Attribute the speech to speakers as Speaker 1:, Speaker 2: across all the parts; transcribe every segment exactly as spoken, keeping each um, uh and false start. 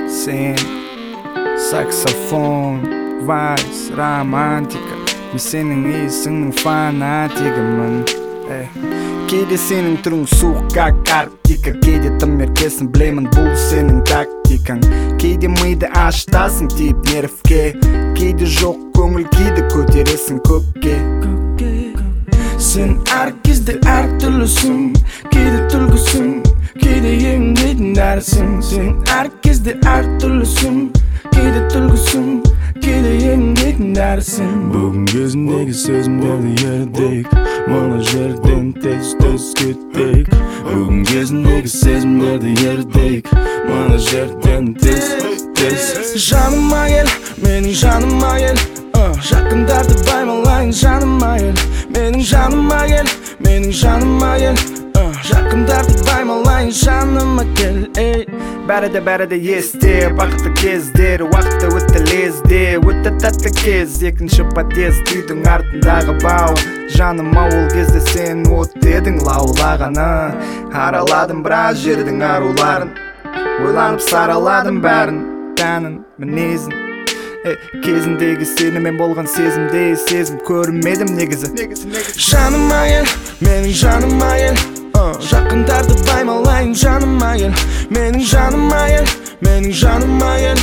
Speaker 1: Sen, saksofon, vals, romantika. Men senin iyisinin fanatikimin. Кейде сенің түрің суыққа Арктика. Кейде тым еркесің, білемін бұл сенің тактикаң. Кейде миды ашытасың тиіп нервке. Кейде жоқ көңіл кейде көтересің көкке. Сен әр кезде әр түрлісің, кейде түлкісің, кейде емдейтін дәрісің. Сен әр кезде әр түрлісің, кейде түлкісің, кейде емдейтін дәрісің. Бүгін кезіндегі сезімдерді ердік, мына жерден тез-тез кеттік. Бүгін кезіндегі сезімдерді ердік, мына жерден тез-тез. Жаныма кел, менің жаныма кел, жақындарды баймалайын жаныма кел. Менің жаныма кел, менің жаныма кел, жақындарды баймалайын жаныма кел. Бәрі де бәрі де есте, бақытты кездер, уақытты өтті лезде, өтті тәтті кез. Екінші подъезд, үйдің артындағы бау. Жаныма ол кезде сен от едің лаулағаны. Араладым біраз жердің аруларын, ойланып сараладым бәрін, тәнін, мінезін. Кезіндегі сенімен болған сезімдей сезім көрмедім негізі. Жаныма кел, менің жаныма кел, жақындарды баймалайын жаныма кел. Менің жаныма кел, менің жаныма кел.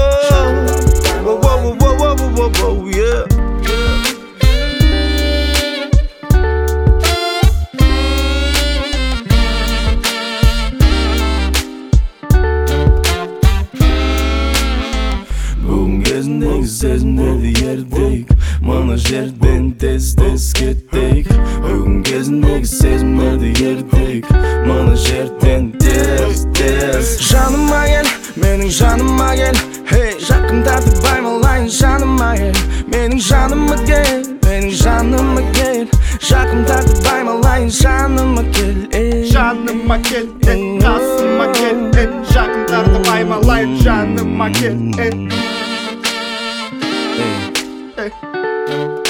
Speaker 1: Бүгін кезіндегі сезімдерді ердік, мына жерден тез-тез кеттік. Бүгін кезіндегі сезімдерді ердік, мына жерден тез-тез. Жаныма кел, менің жаныма кел, жақындарды баймалайын жаныма кел. Менің жаныма кел, менің жаныма кел, жақындарды баймалайын жаныма кел.
Speaker 2: Жаныма кел, қасыма кел, жақындарды баймалайын жаныма кел. Hey.